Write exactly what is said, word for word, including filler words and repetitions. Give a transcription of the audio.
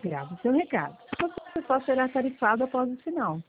gravo seu recado. Sua pessoa será tarifada após o sinal.